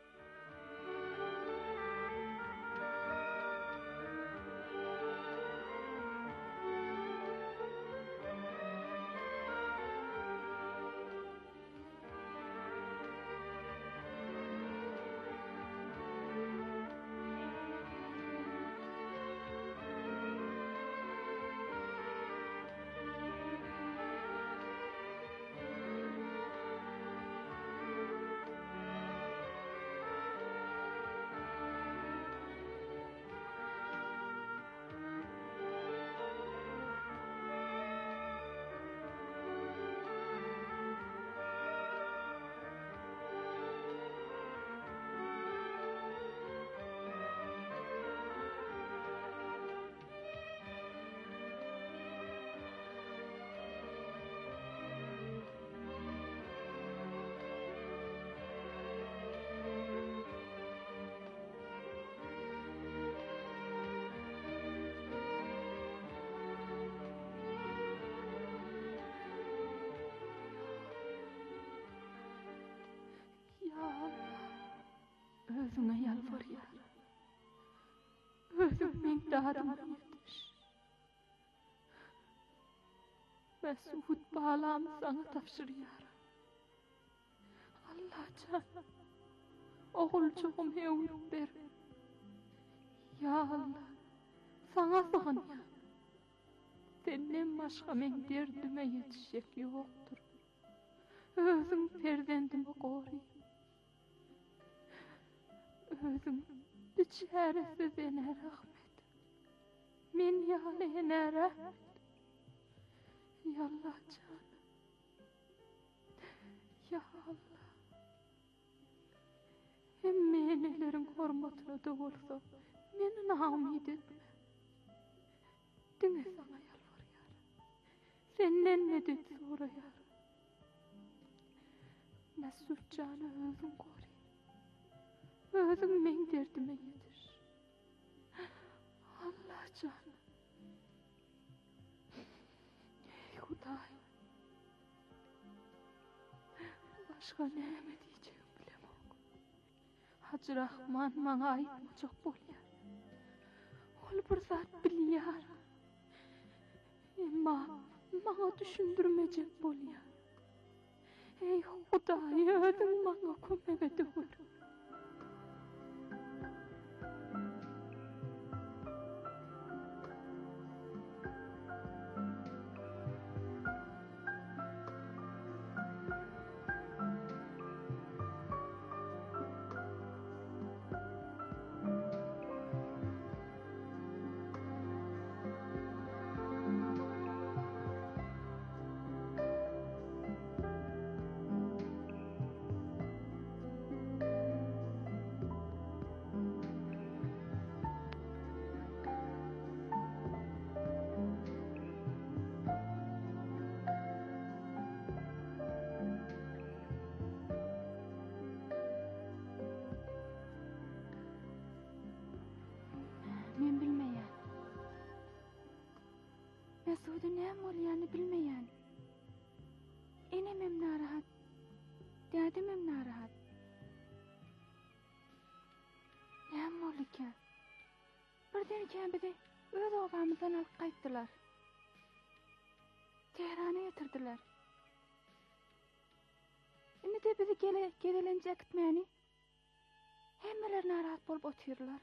S10: Özüňe ýalvarýar. Özüň men dadyma ýetiş. Mesut balam sana tapşyrýar. Allah'can, oğulcuğum hewip ber. Ya Allah, sana sığınýar. Senden başga men derdime ýetişjek ýokdur. Özüň perzendimi gory. Özüm biçäresi bene rahmet. Men ýaly ene rahmet. Yallah can. Ya Allah. Hemme enelerin hormatyna da bolsa, meni namyd etme. Diňe sana ýalvarýar. Senden medet soraýar. Mesut jany özüň gory. Özüm men derdime ýetiş. Allah can. Ey Hudaý. Başga näme diýjegim bilemok. Hacı Rahman maňa aýtmajak bolýar. Ol bir zat bilýär. Emma maňa düşündirmejek bolýar. Ey Hudaý, özüň maňa kömek edýär. Öwde näme bolýany bilmeýän. Enemem narahat. Dädemem narahat. Näme bolýar? Birden käbidi öz obamyzdan alyp gaýtdylar. Tehrana getirdiler. Indi de bizi gele gelenje gitmäni. Hemmeler narahat bolup otyrlar.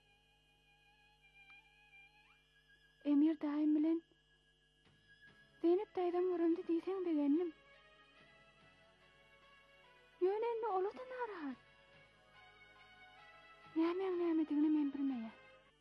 S10: Emir daim bilen Zeynep daýdan görümdi diýseň degendim. Ýönendi ola da narahat. Näme näme digini men bilmeýän.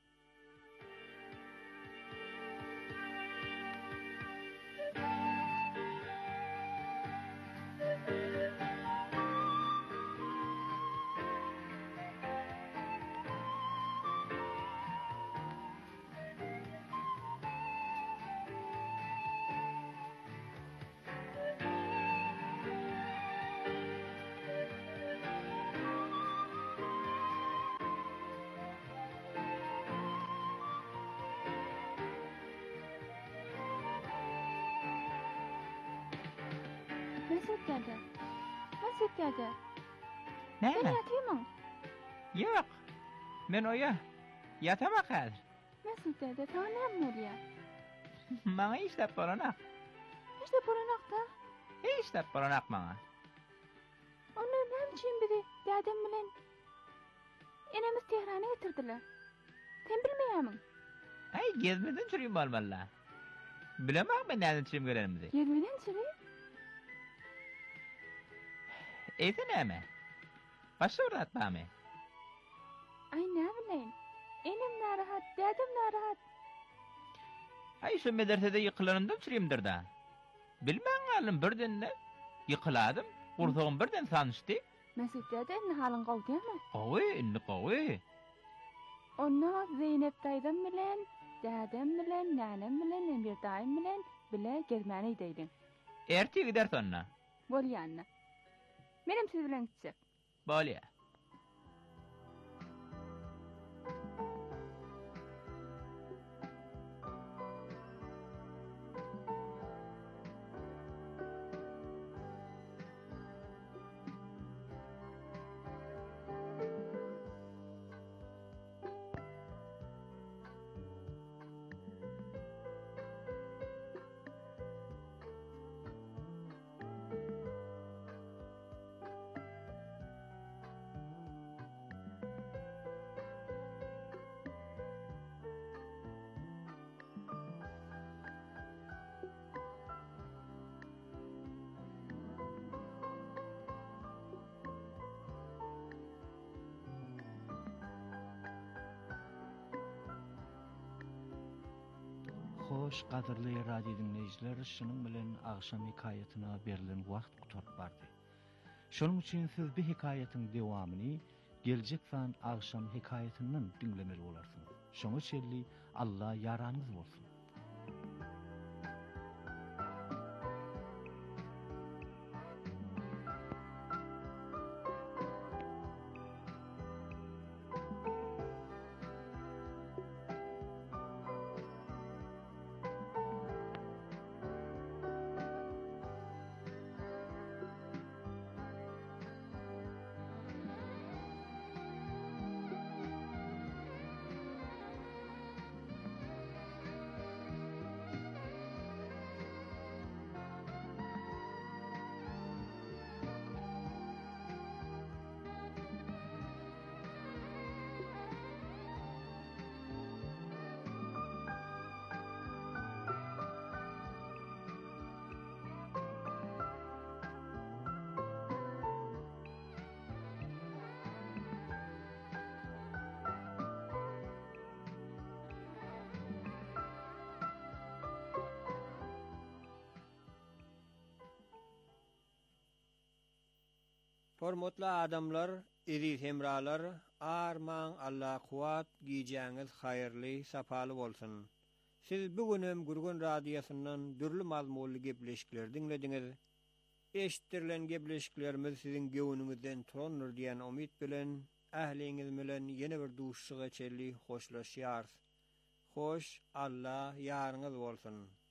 S10: Mesut dede. Mesut dede.
S13: Näme?
S10: Sen ýatymyň?
S13: Ýok. Men oýa. Ýatamak häzir.
S10: Mesut dede, sana näme bolýar?
S13: Maňa işläp bolanak.
S10: İşte bolanakda.
S13: Işläp bolanak maňa.
S10: Onu näme üçin biri dädem bilen enemiz Tehrana getirdiler. Sen bilmeýärmiň?
S13: Ay, gezmeden çürüýüm bolmaly. Bilemek men näden çürüýüm gelenimizi.
S10: Gezmeden çürüýüm?
S13: Eýse näme? Başa uratmamy.
S10: Ay näme bilen? Enem narahat, dädem narahat.
S13: Ay şu medersede ýykylanymdan çürüýümdir da. Bilmäň galyň birden ýykyladym, gursagym birden sanışdy.
S10: Mesut dede halyň gowdymy?
S13: Gowy, indi gowy.
S10: Onda Zeynep daýdan bilen, dädem bilen, nänem bilen, Emir daýym bilen bile gezmäni diýdim.
S13: Erti gider sonra.
S10: Bolýanna. Menem siz bilen gitjek.
S13: Bolýar.
S7: Hoş, qadrly radio dinleyijiler, şunun bilen agşam hikayatyna berilen wagt guturyp bardy. Şonuň üçin siz bu hikayatyň dewamyny geljek san agşam hikayatynyň dinlemeli bolarsyňyz. Şoňa şerli Allah yaranyňyz bolsun.
S5: Hormatly adamlar, iri hemralar, arman Allah kuwat giýjäňiz haýyrly, sapaly bolsun. Siz bugünem Gurgun radiosundan dürli mazmunly gepleşikler dinlediňiz. Eşitdirilen gepleşiklerimiz sizin göwnüňizden turandyr diýen umyt bilen ähliňiz bilen ýene bir duşşyga çelli hoşlaşýar. Hoş, Allah ýarňyz bolsun.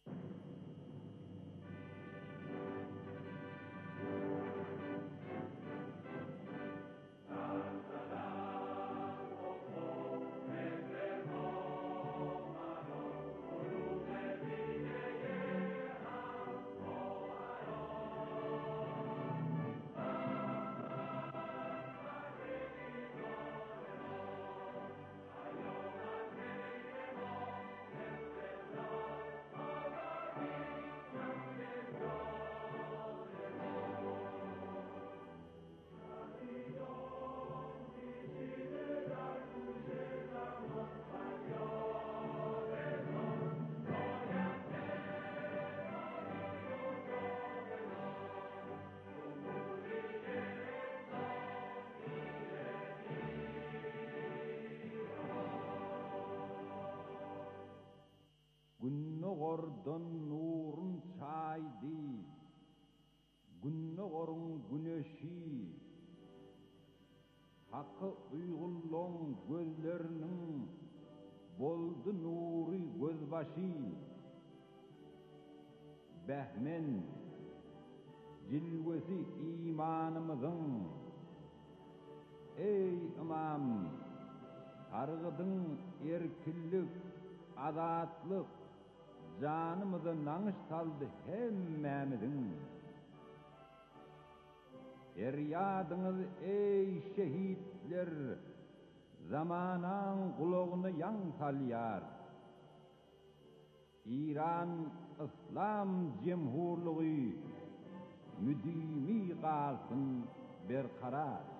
S14: Günnogordan nurun çaydı, günnogorun güneşi, hakkı uygulluğun gözlerinin boldu nuri gözbaşı, behmen cilvesi imanımızın, ey imam, targıdın erkillik, azatlık, canımızı nanış saldı hemmemizin. Feryadınız ey şehitler, zamanan kulağını yan salyar. İran İslam Cemhurluğu müdimi kalsın berkarar.